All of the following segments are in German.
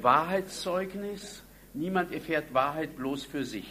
Wahrheitszeugnis. Niemand erfährt Wahrheit bloß für sich.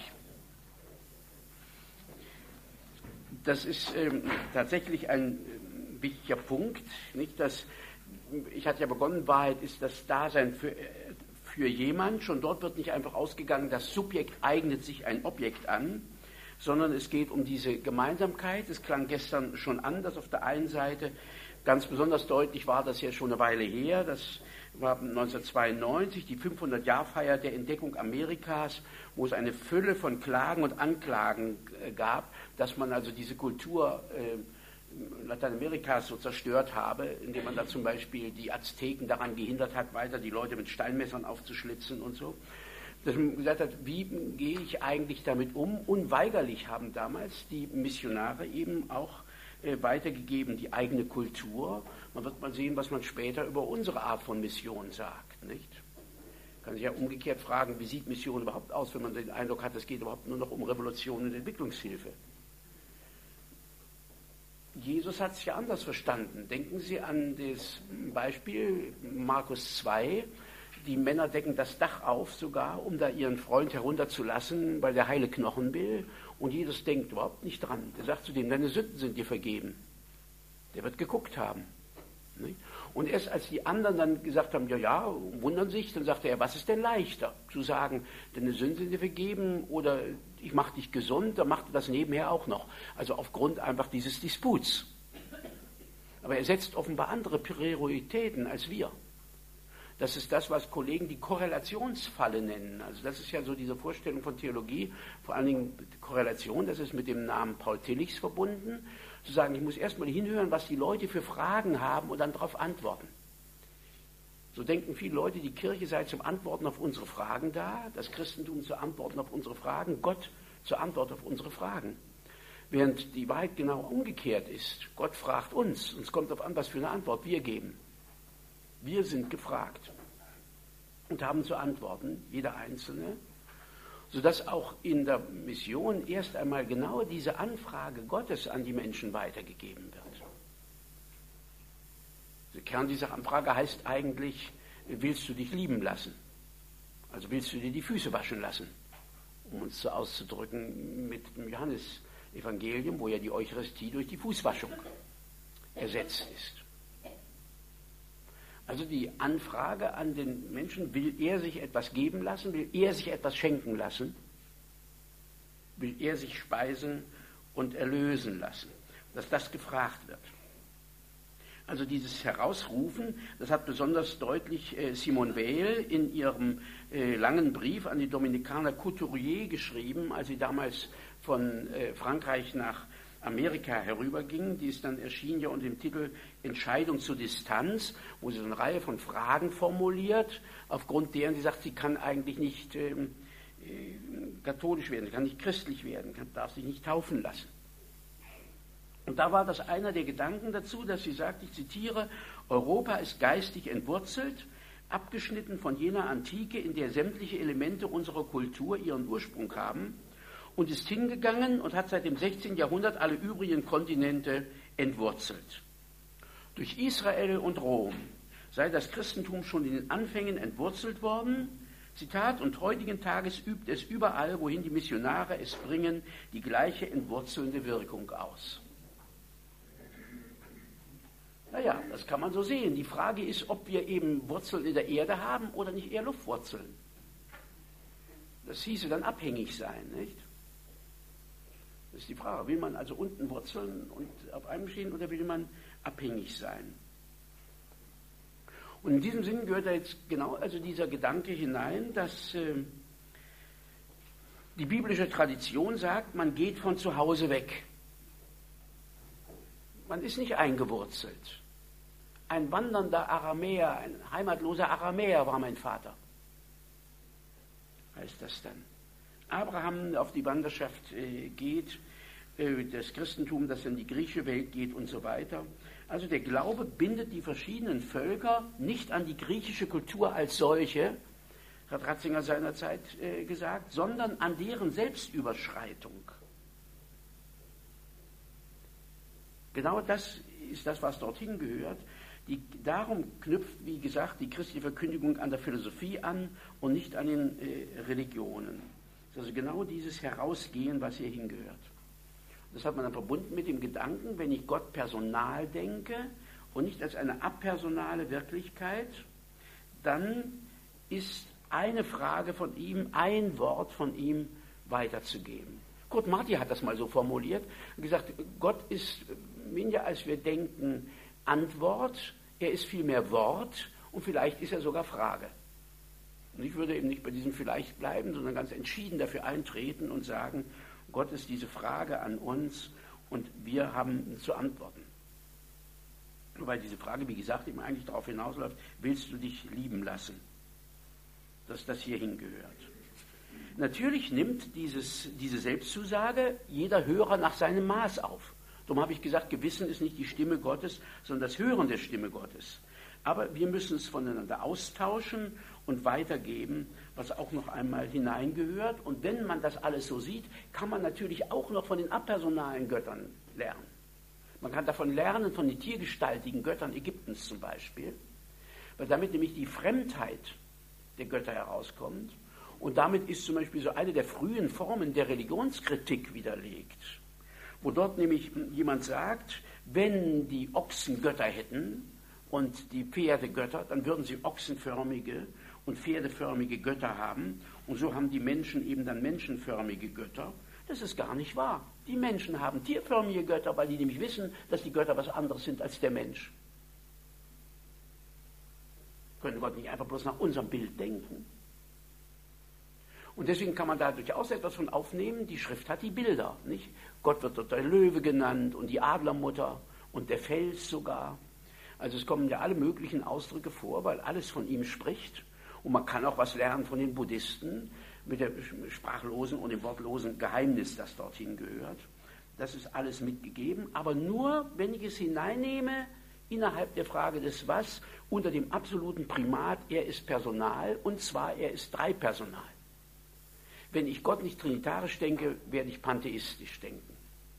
Das ist tatsächlich ein wichtiger Punkt. Nicht, ich hatte ja begonnen, Wahrheit ist das Dasein für jemand. Schon dort wird nicht einfach ausgegangen, das Subjekt eignet sich ein Objekt an, sondern es geht um diese Gemeinsamkeit. Es klang gestern schon an, dass auf der einen Seite ganz besonders deutlich war, das ja schon eine Weile her, das war 1992, die 500-Jahr-Feier der Entdeckung Amerikas, wo es eine Fülle von Klagen und Anklagen gab, dass man also diese Kultur Lateinamerikas so zerstört habe, indem man da zum Beispiel die Azteken daran gehindert hat, weiter die Leute mit Steinmessern aufzuschlitzen und so. Dass man gesagt hat, wie gehe ich eigentlich damit um? Unweigerlich haben damals die Missionare eben auch weitergegeben, die eigene Kultur. Man wird mal sehen, was man später über unsere Art von Mission sagt, nicht? Man kann sich ja umgekehrt fragen, wie sieht Mission überhaupt aus, wenn man den Eindruck hat, es geht überhaupt nur noch um Revolution und Entwicklungshilfe. Jesus hat es ja anders verstanden. Denken Sie an das Beispiel Markus 2. Die Männer decken das Dach auf sogar, um da ihren Freund herunterzulassen, weil der heile Knochen will. Und Jesus denkt überhaupt nicht dran. Der sagt zu dem, deine Sünden sind dir vergeben. Der wird geguckt haben. Nicht? Und erst als die anderen dann gesagt haben, ja, wundern sich, dann sagte er, was ist denn leichter? Zu sagen, deine Sünden sind dir vergeben oder ich mache dich gesund, dann macht er das nebenher auch noch. Also aufgrund einfach dieses Disputs. Aber er setzt offenbar andere Prioritäten als wir. Das ist das, was Kollegen die Korrelationsfalle nennen. Also das ist ja so diese Vorstellung von Theologie, vor allen Dingen Korrelation, das ist mit dem Namen Paul Tillichs verbunden, zu sagen, ich muss erstmal hinhören, was die Leute für Fragen haben und dann darauf antworten. So denken viele Leute, die Kirche sei zum Antworten auf unsere Fragen da, das Christentum zur Antworten auf unsere Fragen, Gott zur Antwort auf unsere Fragen. Während die Wahrheit genau umgekehrt ist. Gott fragt uns, und es kommt darauf an, was für eine Antwort wir geben. Wir sind gefragt und haben zu antworten, jeder Einzelne, sodass auch in der Mission erst einmal genau diese Anfrage Gottes an die Menschen weitergegeben wird. Der Kern dieser Anfrage heißt eigentlich, willst du dich lieben lassen? Also willst du dir die Füße waschen lassen? Um uns so auszudrücken mit dem Johannesevangelium, wo ja die Eucharistie durch die Fußwaschung ersetzt ist. Also die Anfrage an den Menschen, will er sich etwas geben lassen, will er sich etwas schenken lassen, will er sich speisen und erlösen lassen, dass das gefragt wird. Also dieses Herausrufen, das hat besonders deutlich Simone Weil in ihrem langen Brief an die Dominikaner Couturier geschrieben, als sie damals von Frankreich nach Amerika herüberging, die ist dann erschien ja unter dem Titel Entscheidung zur Distanz, wo sie so eine Reihe von Fragen formuliert, aufgrund deren sie sagt, sie kann eigentlich nicht katholisch werden, sie kann nicht christlich werden, darf sich nicht taufen lassen. Und da war das einer der Gedanken dazu, dass sie sagt, ich zitiere, Europa ist geistig entwurzelt, abgeschnitten von jener Antike, in der sämtliche Elemente unserer Kultur ihren Ursprung haben, und ist hingegangen und hat seit dem 16. Jahrhundert alle übrigen Kontinente entwurzelt. Durch Israel und Rom sei das Christentum schon in den Anfängen entwurzelt worden. Zitat, und heutigen Tages übt es überall, wohin die Missionare es bringen, die gleiche entwurzelnde Wirkung aus. Naja, das kann man so sehen. Die Frage ist, ob wir eben Wurzeln in der Erde haben oder nicht eher Luftwurzeln. Das hieße dann abhängig sein, nicht? Das ist die Frage. Will man also unten wurzeln und auf einem stehen oder will man abhängig sein? Und in diesem Sinn gehört da jetzt genau also dieser Gedanke hinein, dass die biblische Tradition sagt, man geht von zu Hause weg. Man ist nicht eingewurzelt. Ein wandernder Aramäer, ein heimatloser Aramäer war mein Vater, heißt das dann. Abraham auf die Wanderschaft geht, das Christentum, das in die griechische Welt geht und so weiter. Also der Glaube bindet die verschiedenen Völker nicht an die griechische Kultur als solche, hat Ratzinger seinerzeit gesagt, sondern an deren Selbstüberschreitung. Genau das ist das, was dorthin gehört. Darum knüpft, wie gesagt, die christliche Verkündigung an der Philosophie an und nicht an den Religionen. Das ist also genau dieses Herausgehen, was hier hingehört. Das hat man dann verbunden mit dem Gedanken, wenn ich Gott personal denke und nicht als eine apersonale Wirklichkeit, dann ist eine Frage von ihm, ein Wort von ihm weiterzugeben. Kurt Marti hat das mal so formuliert und gesagt, Gott ist weniger als wir denken Antwort, er ist vielmehr Wort und vielleicht ist er sogar Frage. Und ich würde eben nicht bei diesem vielleicht bleiben, sondern ganz entschieden dafür eintreten und sagen, Gott ist diese Frage an uns und wir haben zu antworten. Weil diese Frage, wie gesagt, eben eigentlich darauf hinausläuft, willst du dich lieben lassen? Dass das hier hingehört. Natürlich nimmt diese Selbstzusage jeder Hörer nach seinem Maß auf. Darum habe ich gesagt, Gewissen ist nicht die Stimme Gottes, sondern das Hören der Stimme Gottes. Aber wir müssen es voneinander austauschen und weitergeben, was auch noch einmal hineingehört. Und wenn man das alles so sieht, kann man natürlich auch noch von den apersonalen Göttern lernen. Man kann davon lernen, von den tiergestaltigen Göttern Ägyptens zum Beispiel, weil damit nämlich die Fremdheit der Götter herauskommt. Und damit ist zum Beispiel so eine der frühen Formen der Religionskritik widerlegt, wo dort nämlich jemand sagt, wenn die Ochsen Götter hätten und die Pferde Götter, dann würden sie ochsenförmige und pferdeförmige Götter haben. Und so haben die Menschen eben dann menschenförmige Götter. Das ist gar nicht wahr. Die Menschen haben tierförmige Götter, weil die nämlich wissen, dass die Götter was anderes sind als der Mensch. Können Gott nicht einfach bloß nach unserem Bild denken? Und deswegen kann man da durchaus etwas von aufnehmen. Die Schrift hat die Bilder, nicht? Gott wird dort der Löwe genannt und die Adlermutter und der Fels sogar. Also es kommen ja alle möglichen Ausdrücke vor, weil alles von ihm spricht. Und man kann auch was lernen von den Buddhisten mit dem sprachlosen und dem wortlosen Geheimnis, das dorthin gehört. Das ist alles mitgegeben, aber nur, wenn ich es hineinnehme, innerhalb der Frage des Was, unter dem absoluten Primat, er ist Personal, und zwar er ist dreipersonal. Wenn ich Gott nicht trinitarisch denke, werde ich pantheistisch denken.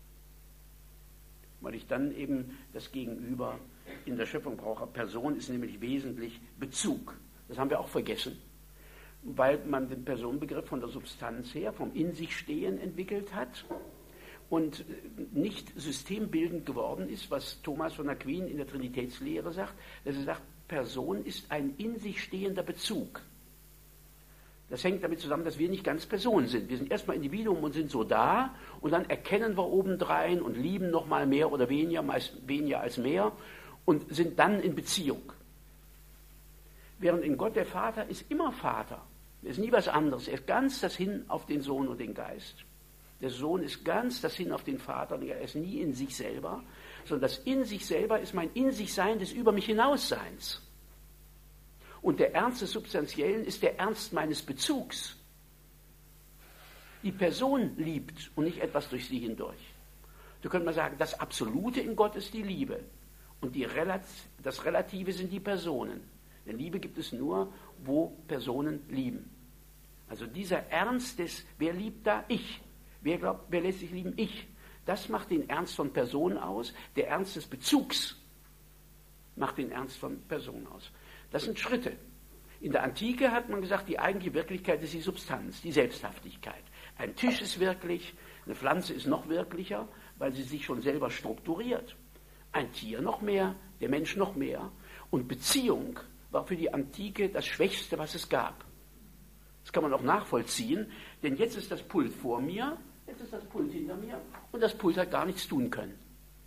Weil ich dann eben das Gegenüber in der Schöpfung brauche. Person ist nämlich wesentlich Bezug. Das haben wir auch vergessen, weil man den Personenbegriff von der Substanz her, vom In-sich-Stehen entwickelt hat und nicht systembildend geworden ist, was Thomas von Aquin in der Trinitätslehre sagt, dass er sagt, Person ist ein in sich stehender Bezug. Das hängt damit zusammen, dass wir nicht ganz Personen sind. Wir sind erstmal Individuum und sind so da und dann erkennen wir obendrein und lieben noch mal mehr oder weniger, meist weniger als mehr und sind dann in Beziehung. Während in Gott der Vater ist immer Vater. Er ist nie was anderes. Er ist ganz das Hin auf den Sohn und den Geist. Der Sohn ist ganz das Hin auf den Vater. Er ist nie in sich selber, sondern das in sich selber ist mein In-sich-Sein des Über mich hinausseins. Und der Ernst des Substanziellen ist der Ernst meines Bezugs. Die Person liebt und nicht etwas durch sie hindurch. Da könnte man sagen, das Absolute in Gott ist die Liebe. Und das Relative sind die Personen. Denn Liebe gibt es nur, wo Personen lieben. Also dieser Ernst des, wer liebt da? Ich. Wer glaubt, wer lässt sich lieben? Ich. Das macht den Ernst von Personen aus. Der Ernst des Bezugs macht den Ernst von Personen aus. Das sind Schritte. In der Antike hat man gesagt, die eigentliche Wirklichkeit ist die Substanz, die Selbsthaftigkeit. Ein Tisch ist wirklich, eine Pflanze ist noch wirklicher, weil sie sich schon selber strukturiert. Ein Tier noch mehr, der Mensch noch mehr. Und Beziehung war für die Antike das Schwächste, was es gab. Das kann man auch nachvollziehen, denn jetzt ist das Pult vor mir, jetzt ist das Pult hinter mir und das Pult hat gar nichts tun können.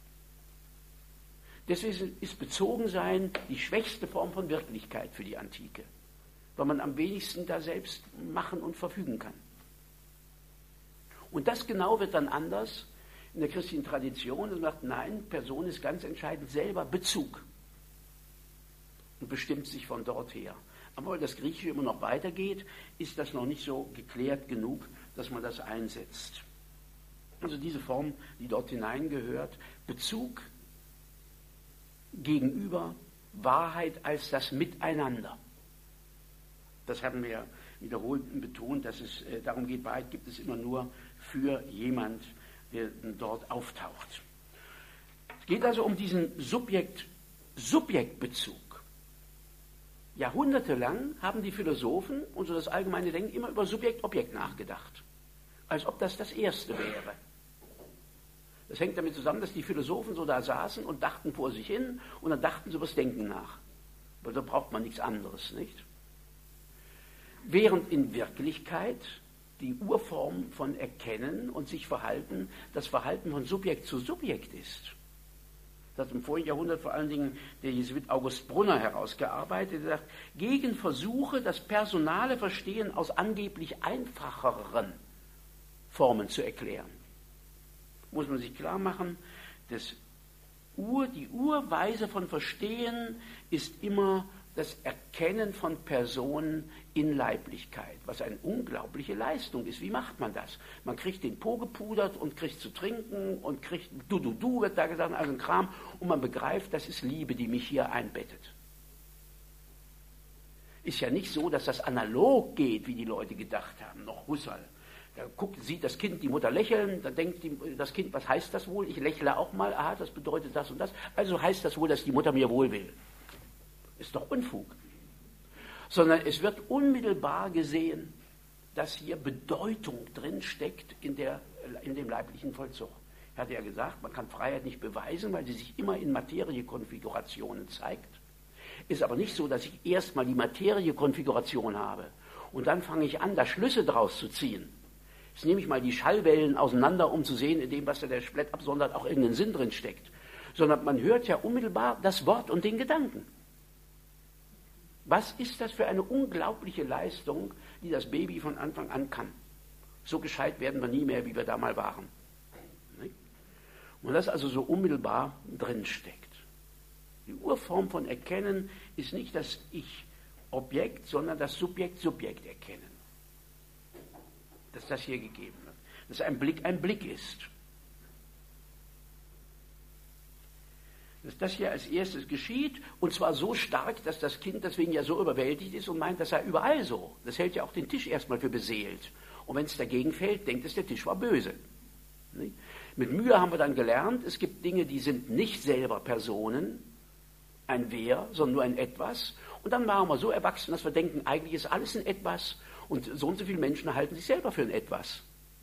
Deswegen ist Bezogensein die schwächste Form von Wirklichkeit für die Antike, weil man am wenigsten da selbst machen und verfügen kann. Und das genau wird dann anders in der christlichen Tradition und sagt, nein, Person ist ganz entscheidend selber Bezug und bestimmt sich von dort her. Aber weil das Griechische immer noch weitergeht, ist das noch nicht so geklärt genug, dass man das einsetzt. Also diese Form, die dort hineingehört, Bezug gegenüber Wahrheit als das Miteinander. Das haben wir wiederholt betont, dass es darum geht, Wahrheit gibt es immer nur für jemand, der dort auftaucht. Es geht also um diesen Subjekt Subjektbezug. Jahrhundertelang haben die Philosophen und so das allgemeine Denken immer über Subjekt-Objekt nachgedacht, als ob das das Erste wäre. Das hängt damit zusammen, dass die Philosophen so da saßen und dachten vor sich hin und dann dachten sie über das Denken nach. Weil da braucht man nichts anderes, nicht? Während in Wirklichkeit die Urform von Erkennen und sich Verhalten das Verhalten von Subjekt zu Subjekt ist. Das hat im vorigen Jahrhundert vor allen Dingen der Jesuit August Brunner herausgearbeitet. Er sagt, gegen Versuche, das personale Verstehen aus angeblich einfacheren Formen zu erklären, muss man sich klar machen, die Urweise von Verstehen ist immer das Erkennen von Personen in Leiblichkeit, was eine unglaubliche Leistung ist. Wie macht man das? Man kriegt den Po gepudert und kriegt zu trinken und kriegt du, wird da gesagt, also ein Kram, und man begreift, das ist Liebe, die mich hier einbettet. Ist ja nicht so, dass das analog geht, wie die Leute gedacht haben, noch Husserl. Da sieht das Kind die Mutter lächeln, dann denkt das Kind, was heißt das wohl? Ich lächle auch mal, aha, das bedeutet das und das. Also heißt das wohl, dass die Mutter mir wohl will. Ist doch Unfug. Sondern es wird unmittelbar gesehen, dass hier Bedeutung drin steckt in dem leiblichen Vollzug. Ich hatte ja gesagt, man kann Freiheit nicht beweisen, weil sie sich immer in Materiekonfigurationen zeigt. Ist aber nicht so, dass ich erstmal die Materiekonfiguration habe und dann fange ich an, da Schlüsse draus zu ziehen. Jetzt nehme ich mal die Schallwellen auseinander, um zu sehen, in dem, was da der Splett absondert, auch irgendeinen Sinn drin steckt. Sondern man hört ja unmittelbar das Wort und den Gedanken. Was ist das für eine unglaubliche Leistung, die das Baby von Anfang an kann? So gescheit werden wir nie mehr, wie wir da mal waren. Und das also so unmittelbar drinsteckt. Die Urform von Erkennen ist nicht das Ich-Objekt, sondern das Subjekt-Subjekt erkennen. Dass das hier gegeben wird. Dass ein Blick ist. Dass das hier als erstes geschieht, und zwar so stark, dass das Kind deswegen ja so überwältigt ist und meint, das sei überall so. Das hält ja auch den Tisch erstmal für beseelt. Und wenn es dagegen fällt, denkt es, der Tisch war böse. Nicht? Mit Mühe haben wir dann gelernt, es gibt Dinge, die sind nicht selber Personen, ein Wer, sondern nur ein Etwas. Und dann waren wir so erwachsen, dass wir denken, eigentlich ist alles ein Etwas und so viele Menschen halten sich selber für ein Etwas.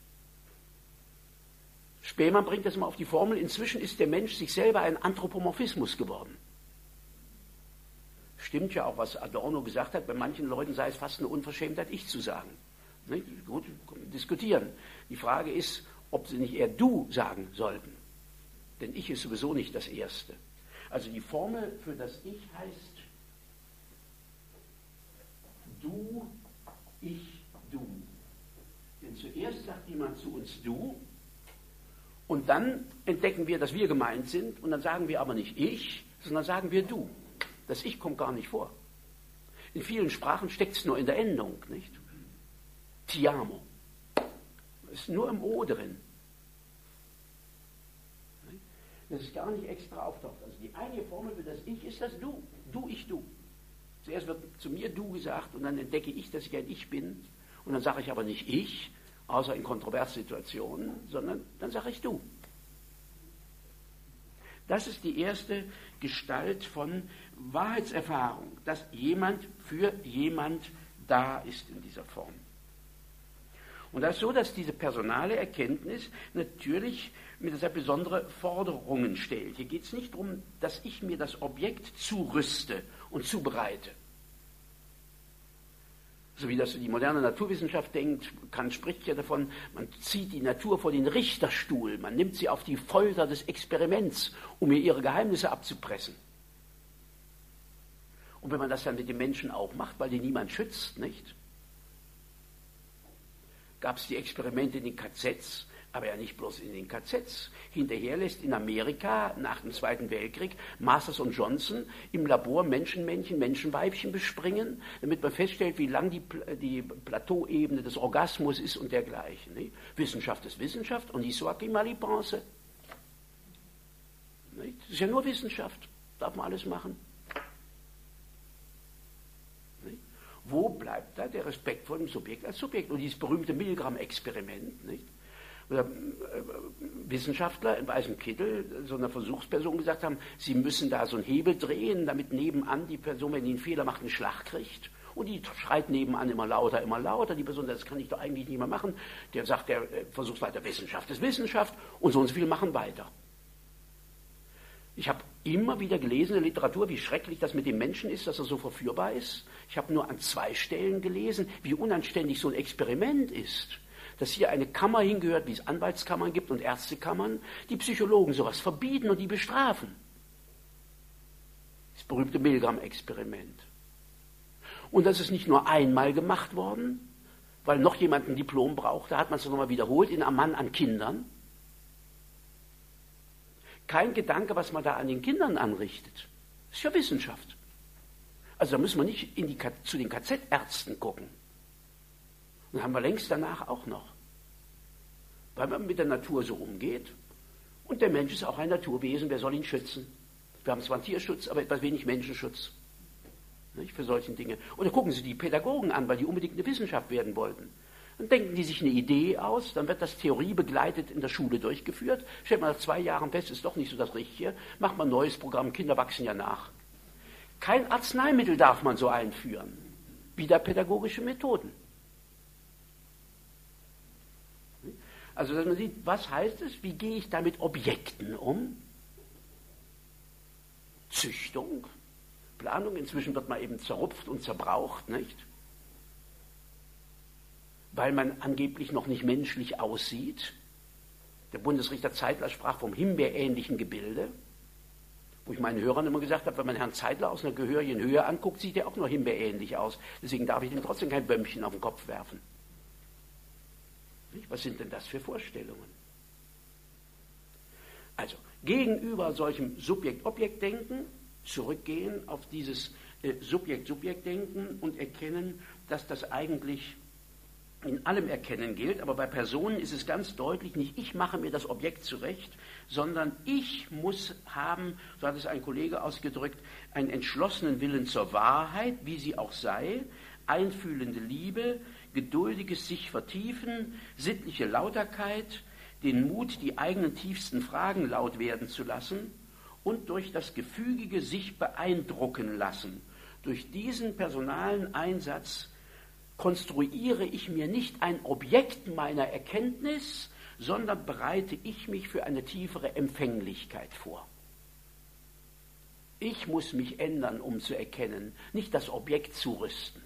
Spemann bringt das mal auf die Formel, inzwischen ist der Mensch sich selber ein Anthropomorphismus geworden. Stimmt ja auch, was Adorno gesagt hat, bei manchen Leuten sei es fast eine Unverschämtheit, ich zu sagen. Nicht? Gut, diskutieren. Die Frage ist, ob sie nicht eher du sagen sollten. Denn ich ist sowieso nicht das Erste. Also die Formel für das Ich heißt du, ich, du. Denn zuerst sagt jemand zu uns du, und dann entdecken wir, dass wir gemeint sind, und dann sagen wir aber nicht ich, sondern sagen wir du. Das Ich kommt gar nicht vor. In vielen Sprachen steckt es nur in der Endung, nicht? Ti amo. Ist nur im O drin. Das ist gar nicht extra auftaucht. Also die einige Formel für das Ich ist das Du. Du, ich, du. Zuerst wird zu mir du gesagt und dann entdecke ich, dass ich ein Ich bin. Und dann sage ich aber nicht ich, außer in Kontroverssituationen, sondern dann sage ich du. Das ist die erste Gestalt von Wahrheitserfahrung, dass jemand für jemand da ist in dieser Form. Und das ist so, dass diese personale Erkenntnis natürlich mit sehr besondere Forderungen stellt. Hier geht es nicht darum, dass ich mir das Objekt zurüste und zubereite. So wie das die moderne Naturwissenschaft denkt, Kant spricht ja davon, man zieht die Natur vor den Richterstuhl, man nimmt sie auf die Folter des Experiments, um ihr ihre Geheimnisse abzupressen. Und wenn man das dann mit den Menschen auch macht, weil die niemand schützt, nicht? Gab es die Experimente in den KZs, aber ja nicht bloß in den KZs. Hinterher lässt in Amerika nach dem Zweiten Weltkrieg Masters und Johnson im Labor Menschenmännchen, Menschenweibchen bespringen, damit man feststellt, wie lang die Plateauebene des Orgasmus ist und dergleichen. Nicht? Wissenschaft ist Wissenschaft und l'histoire qui mal y pense. Das ist ja nur Wissenschaft, darf man alles machen. Nicht? Wo bleibt da der Respekt vor dem Subjekt als Subjekt? Und dieses berühmte Milgram-Experiment, nicht? Wissenschaftler in weißem Kittel, so einer Versuchsperson gesagt haben, sie müssen da so einen Hebel drehen, damit nebenan die Person, wenn die einen Fehler macht, einen Schlag kriegt. Und die schreit nebenan immer lauter. Die Person, das kann ich doch eigentlich nicht mehr machen. Der sagt, der Versuchsleiter, Wissenschaft ist Wissenschaft und so viele machen weiter. Ich habe immer wieder gelesen in der Literatur, wie schrecklich das mit dem Menschen ist, dass er so verführbar ist. Ich habe nur an 2 Stellen gelesen, wie unanständig so ein Experiment ist. Dass hier eine Kammer hingehört, wie es Anwaltskammern gibt und Ärztekammern, die Psychologen sowas verbieten und die bestrafen. Das berühmte Milgram-Experiment. Und das ist nicht nur einmal gemacht worden, weil noch jemand ein Diplom braucht, da hat man es nochmal wiederholt in Amman an Kindern. Kein Gedanke, was man da an den Kindern anrichtet. Das ist ja Wissenschaft. Also da müssen wir nicht zu den KZ-Ärzten gucken. Und haben wir längst danach auch noch. Weil man mit der Natur so umgeht. Und der Mensch ist auch ein Naturwesen, wer soll ihn schützen? Wir haben zwar einen Tierschutz, aber etwas wenig Menschenschutz. Nicht, für solche Dinge. Oder gucken Sie die Pädagogen an, weil die unbedingt eine Wissenschaft werden wollten. Dann denken die sich eine Idee aus, dann wird das theoriebegleitet in der Schule durchgeführt. Stellt man nach 2 Jahren fest, ist doch nicht so das Richtige. Macht man ein neues Programm, Kinder wachsen ja nach. Kein Arzneimittel darf man so einführen. Wieder pädagogische Methoden. Also, dass man sieht, was heißt es, wie gehe ich da mit Objekten um? Züchtung, Planung, inzwischen wird man eben zerrupft und zerbraucht, nicht? Weil man angeblich noch nicht menschlich aussieht. Der Bundesrichter Zeitler sprach vom himbeerähnlichen Gebilde, wo ich meinen Hörern immer gesagt habe, wenn man Herrn Zeitler aus einer gehörigen Höhe anguckt, sieht er auch nur himbeerähnlich aus. Deswegen darf ich ihm trotzdem kein Bömmchen auf den Kopf werfen. Was sind denn das für Vorstellungen? Also, gegenüber solchem Subjekt-Objekt-Denken zurückgehen auf dieses Subjekt-Subjekt-Denken und erkennen, dass das eigentlich in allem Erkennen gilt, aber bei Personen ist es ganz deutlich nicht, ich mache mir das Objekt zurecht, sondern ich muss haben, so hat es ein Kollege ausgedrückt, einen entschlossenen Willen zur Wahrheit, wie sie auch sei, einfühlende Liebe, geduldiges sich vertiefen, sittliche Lauterkeit, den Mut, die eigenen tiefsten Fragen laut werden zu lassen und durch das gefügige sich beeindrucken lassen. Durch diesen personalen Einsatz konstruiere ich mir nicht ein Objekt meiner Erkenntnis, sondern bereite ich mich für eine tiefere Empfänglichkeit vor. Ich muss mich ändern, um zu erkennen, nicht das Objekt zurüsten.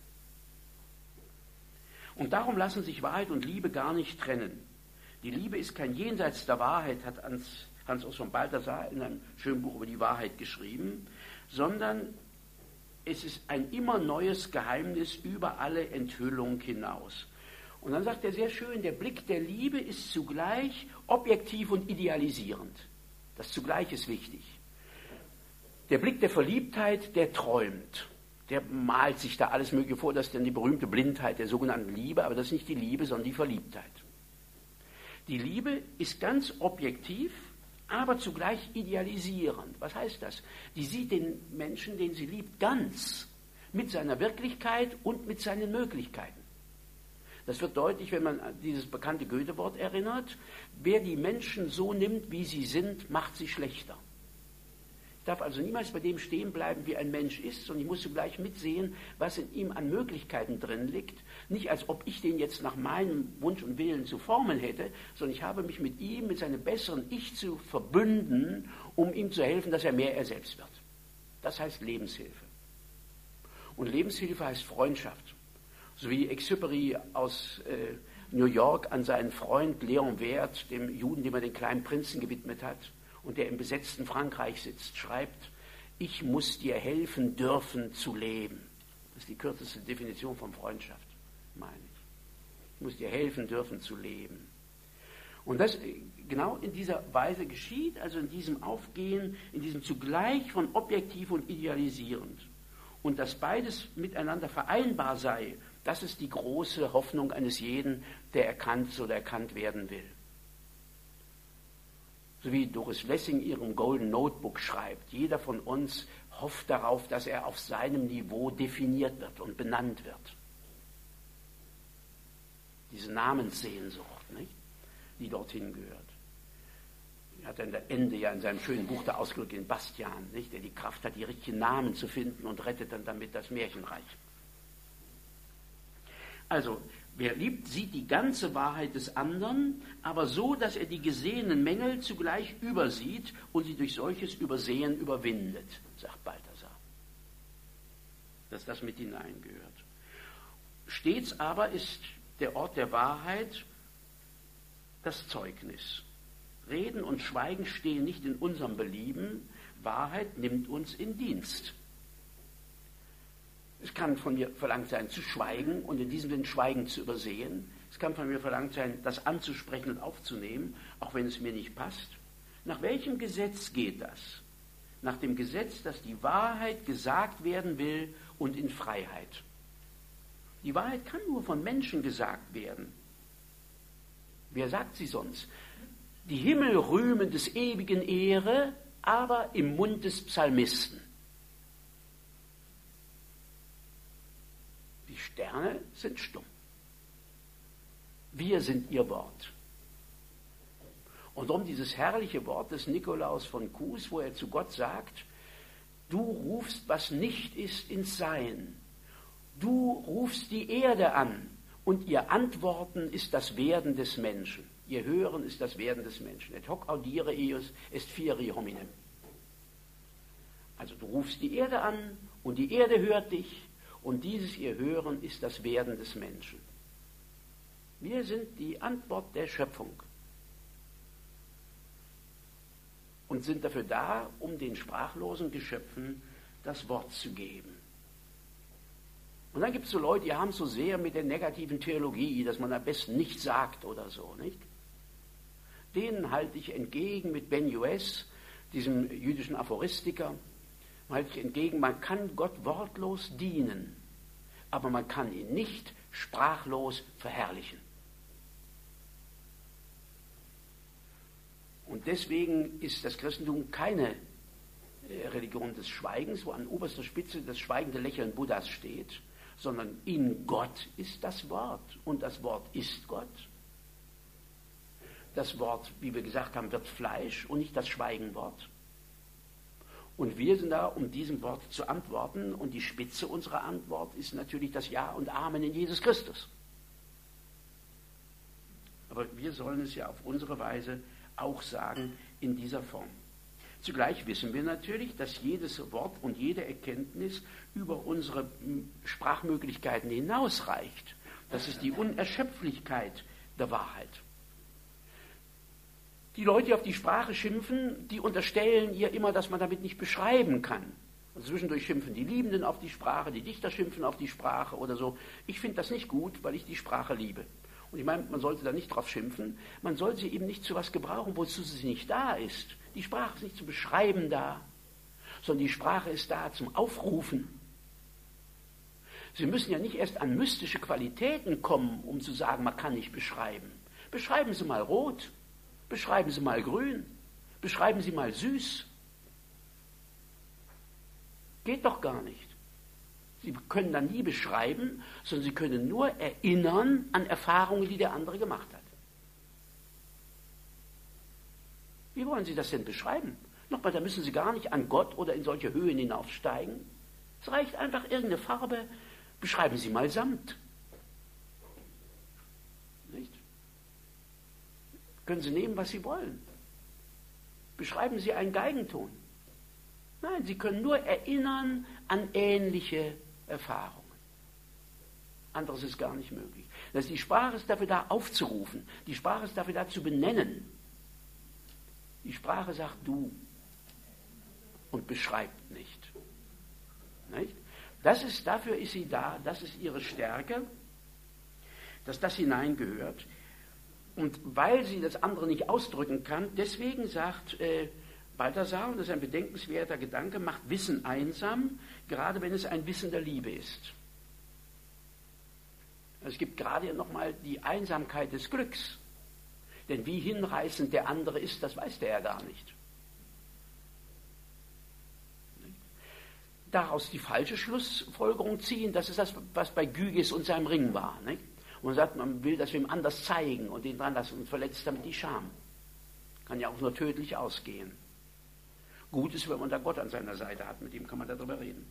Und darum lassen sich Wahrheit und Liebe gar nicht trennen. Die Liebe ist kein Jenseits der Wahrheit, hat Hans-Urs von Balthasar in einem schönen Buch über die Wahrheit geschrieben, sondern es ist ein immer neues Geheimnis über alle Enthüllung hinaus. Und dann sagt er sehr schön, der Blick der Liebe ist zugleich objektiv und idealisierend. Das zugleich ist wichtig. Der Blick der Verliebtheit, der träumt. Der malt sich da alles Mögliche vor, das ist dann die berühmte Blindheit der sogenannten Liebe, aber das ist nicht die Liebe, sondern die Verliebtheit. Die Liebe ist ganz objektiv, aber zugleich idealisierend. Was heißt das? Die sieht den Menschen, den sie liebt, ganz, mit seiner Wirklichkeit und mit seinen Möglichkeiten. Das wird deutlich, wenn man an dieses bekannte Goethe-Wort erinnert. Wer die Menschen so nimmt, wie sie sind, macht sie schlechter. Ich darf also niemals bei dem stehen bleiben, wie ein Mensch ist, sondern ich muss zugleich mitsehen, was in ihm an Möglichkeiten drin liegt. Nicht, als ob ich den jetzt nach meinem Wunsch und Willen zu formen hätte, sondern ich habe mich mit ihm, mit seinem besseren Ich zu verbünden, um ihm zu helfen, dass er mehr er selbst wird. Das heißt Lebenshilfe. Und Lebenshilfe heißt Freundschaft. So wie Exupéry aus New York an seinen Freund Leon Werth, dem Juden, dem er den kleinen Prinzen gewidmet hat, und der im besetzten Frankreich sitzt, schreibt, ich muss dir helfen dürfen zu leben. Das ist die kürzeste Definition von Freundschaft, meine ich. Ich muss dir helfen dürfen zu leben. Und das genau in dieser Weise geschieht, also in diesem Aufgehen, in diesem zugleich von objektiv und idealisierend. Und dass beides miteinander vereinbar sei, das ist die große Hoffnung eines jeden, der erkannt oder erkannt werden will. So wie Doris Lessing in ihrem Golden Notebook schreibt, jeder von uns hofft darauf, dass er auf seinem Niveau definiert wird und benannt wird. Diese Namenssehnsucht, nicht? Die dorthin gehört. Er hat am Ende ja in seinem schönen Buch da ausgedrückt, den Bastian, nicht? Der die Kraft hat, die richtigen Namen zu finden und rettet dann damit das Märchenreich. Also, wer liebt, sieht die ganze Wahrheit des anderen, aber so, dass er die gesehenen Mängel zugleich übersieht und sie durch solches Übersehen überwindet, sagt Balthasar. Dass das mit hineingehört. Stets aber ist der Ort der Wahrheit das Zeugnis. Reden und Schweigen stehen nicht in unserem Belieben. Wahrheit nimmt uns in Dienst. Es kann von mir verlangt sein, zu schweigen und in diesem Sinne Schweigen zu übersehen. Es kann von mir verlangt sein, das anzusprechen und aufzunehmen, auch wenn es mir nicht passt. Nach welchem Gesetz geht das? Nach dem Gesetz, dass die Wahrheit gesagt werden will und in Freiheit. Die Wahrheit kann nur von Menschen gesagt werden. Wer sagt sie sonst? Die Himmel rühmen des ewigen Ehre, aber im Mund des Psalmisten. Die Sterne sind stumm. Wir sind ihr Wort. Und um dieses herrliche Wort des Nikolaus von Kues, wo er zu Gott sagt, du rufst, was nicht ist, ins Sein. Du rufst die Erde an und ihr Antworten ist das Werden des Menschen. Ihr Hören ist das Werden des Menschen. Et hoc audire eius est fieri hominem. Also du rufst die Erde an und die Erde hört dich und dieses ihr Hören ist das Werden des Menschen. Wir sind die Antwort der Schöpfung und sind dafür da, um den sprachlosen Geschöpfen das Wort zu geben. Und dann gibt es so Leute, die haben so sehr mit der negativen Theologie, dass man am besten nichts sagt oder so, nicht? Denen halte ich entgegen mit Ben Jues, diesem jüdischen Aphoristiker, halte ich entgegen, man kann Gott wortlos dienen, aber man kann ihn nicht sprachlos verherrlichen. Und deswegen ist das Christentum keine Religion des Schweigens, wo an oberster Spitze das schweigende Lächeln Buddhas steht, sondern in Gott ist das Wort und das Wort ist Gott. Das Wort, wie wir gesagt haben, wird Fleisch und nicht das Schweigenwort. Und wir sind da, um diesem Wort zu antworten und die Spitze unserer Antwort ist natürlich das Ja und Amen in Jesus Christus. Aber wir sollen es ja auf unsere Weise auch sagen in dieser Form. Zugleich wissen wir natürlich, dass jedes Wort und jede Erkenntnis über unsere Sprachmöglichkeiten hinausreicht. Das ist die Unerschöpflichkeit der Wahrheit. Die Leute, die auf die Sprache schimpfen, die unterstellen ihr immer, dass man damit nicht beschreiben kann. Und zwischendurch schimpfen die Liebenden auf die Sprache, die Dichter schimpfen auf die Sprache oder so. Ich finde das nicht gut, weil ich die Sprache liebe. Und ich meine, man sollte da nicht drauf schimpfen. Man soll sie eben nicht zu was gebrauchen, wozu sie nicht da ist. Die Sprache ist nicht zum Beschreiben da, sondern die Sprache ist da zum Aufrufen. Sie müssen ja nicht erst an mystische Qualitäten kommen, um zu sagen, man kann nicht beschreiben. Beschreiben Sie mal rot, beschreiben Sie mal grün, beschreiben Sie mal süß. Geht doch gar nicht. Sie können dann nie beschreiben, sondern Sie können nur erinnern an Erfahrungen, die der andere gemacht hat. Wie wollen Sie das denn beschreiben? Nochmal, da müssen Sie gar nicht an Gott oder in solche Höhen hinaufsteigen. Es reicht einfach irgendeine Farbe. Beschreiben Sie mal Samt. Nicht? Können Sie nehmen, was Sie wollen. Beschreiben Sie einen Geigenton. Nein, Sie können nur erinnern an ähnliche Erfahrungen. Anderes ist gar nicht möglich. Das heißt, die Sprache ist dafür da, aufzurufen. Die Sprache ist dafür da, zu benennen. Die Sprache sagt du und beschreibt nicht. Nicht? Dafür ist sie da, das ist ihre Stärke, dass das hineingehört. Und weil sie das andere nicht ausdrücken kann, deswegen sagt Balthasar, und das ist ein bedenkenswerter Gedanke, macht Wissen einsam, gerade wenn es ein Wissen der Liebe ist. Es gibt gerade nochmal die Einsamkeit des Glücks. Denn wie hinreißend der andere ist, das weiß der ja gar nicht. Daraus die falsche Schlussfolgerung ziehen, das ist das, was bei Gyges und seinem Ring war. Nicht? Und man sagt, man will das wem anders zeigen und den dran lassen und verletzt damit die Scham. Kann ja auch nur tödlich ausgehen. Gut ist, wenn man da Gott an seiner Seite hat, mit dem kann man darüber reden.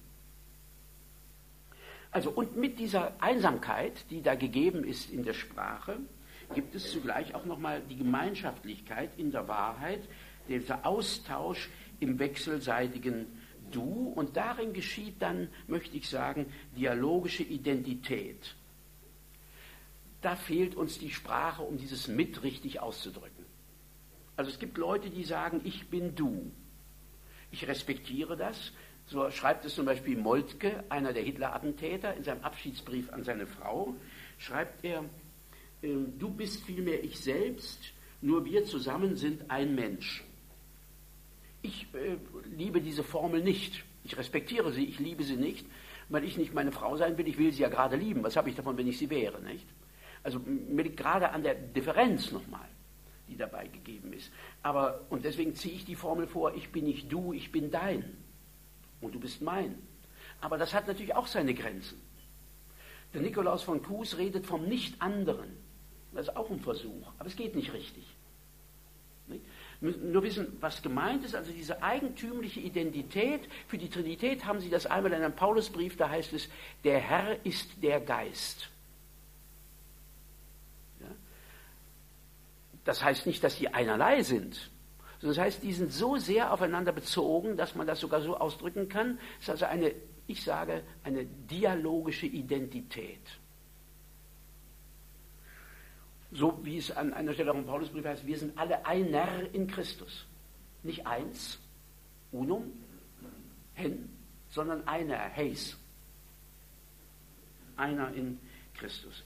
Also, und mit dieser Einsamkeit, die da gegeben ist in der Sprache, gibt es zugleich auch nochmal die Gemeinschaftlichkeit in der Wahrheit, dieser Austausch im wechselseitigen Du, und darin geschieht dann, möchte ich sagen, dialogische Identität. Da fehlt uns die Sprache, um dieses Mit richtig auszudrücken. Also es gibt Leute, die sagen, ich bin du. Ich respektiere das. So schreibt es zum Beispiel Moltke, einer der Hitler-Attentäter, in seinem Abschiedsbrief an seine Frau, schreibt er, du bist vielmehr ich selbst, nur wir zusammen sind ein Mensch. Ich liebe diese Formel nicht. Ich respektiere sie, ich liebe sie nicht, weil ich nicht meine Frau sein will. Ich will sie ja gerade lieben. Was habe ich davon, wenn ich sie wäre, nicht? Also mir liegt gerade an der Differenz nochmal, die dabei gegeben ist. Aber, und deswegen ziehe ich die Formel vor, ich bin nicht du, ich bin dein. Und du bist mein. Aber das hat natürlich auch seine Grenzen. Der Nikolaus von Kues redet vom Nicht-Anderen. Das ist auch ein Versuch, aber es geht nicht richtig. Nicht? Wir müssen nur wissen, was gemeint ist, also diese eigentümliche Identität. Für die Trinität haben Sie das einmal in einem Paulusbrief, da heißt es, der Herr ist der Geist. Ja? Das heißt nicht, dass die einerlei sind, sondern das heißt, die sind so sehr aufeinander bezogen, dass man das sogar so ausdrücken kann. Es ist also eine, ich sage, eine dialogische Identität. So wie es an einer Stelle auch im Paulusbrief heißt, wir sind alle einer in Christus. Nicht eins, unum, hen, sondern einer, heis. Einer in Christus.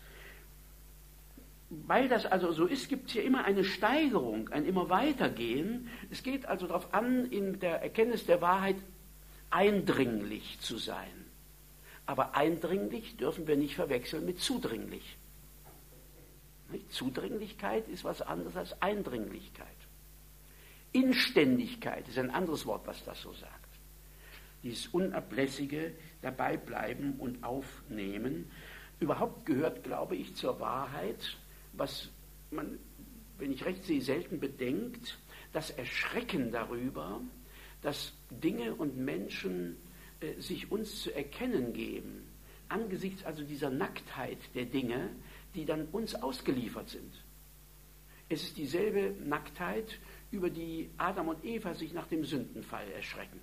Weil das also so ist, gibt es hier immer eine Steigerung, ein immer weitergehen. Es geht also darauf an, in der Erkenntnis der Wahrheit eindringlich zu sein. Aber eindringlich dürfen wir nicht verwechseln mit zudringlich. Zudringlichkeit ist was anderes als Eindringlichkeit. Inständigkeit ist ein anderes Wort, was das so sagt. Dieses unablässige Dabeibleiben und Aufnehmen. Überhaupt gehört, glaube ich, zur Wahrheit, was man, wenn ich recht sehe, selten bedenkt, das Erschrecken darüber, dass Dinge und Menschen sich uns zu erkennen geben, angesichts also dieser Nacktheit der Dinge, die dann uns ausgeliefert sind. Es ist dieselbe Nacktheit, über die Adam und Eva sich nach dem Sündenfall erschrecken.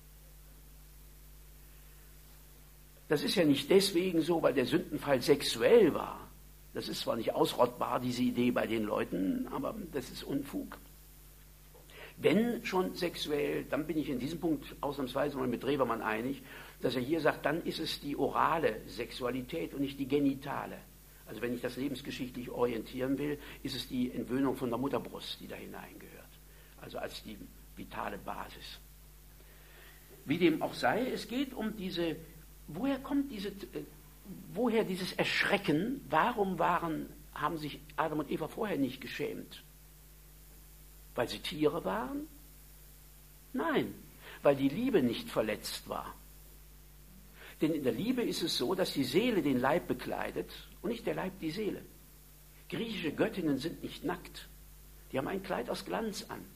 Das ist ja nicht deswegen so, weil der Sündenfall sexuell war. Das ist zwar nicht ausrottbar, diese Idee bei den Leuten, aber das ist Unfug. Wenn schon sexuell, dann bin ich in diesem Punkt ausnahmsweise mal mit Drewermann einig, dass er hier sagt, dann ist es die orale Sexualität und nicht die genitale. Also wenn ich das lebensgeschichtlich orientieren will, ist es die Entwöhnung von der Mutterbrust, die da hineingehört. Also als die vitale Basis. Wie dem auch sei, es geht um diese, woher dieses Erschrecken, warum haben sich Adam und Eva vorher nicht geschämt? Weil sie Tiere waren? Nein, weil die Liebe nicht verletzt war. Denn in der Liebe ist es so, dass die Seele den Leib bekleidet und nicht der Leib die Seele. Griechische Göttinnen sind nicht nackt. Die haben ein Kleid aus Glanz an.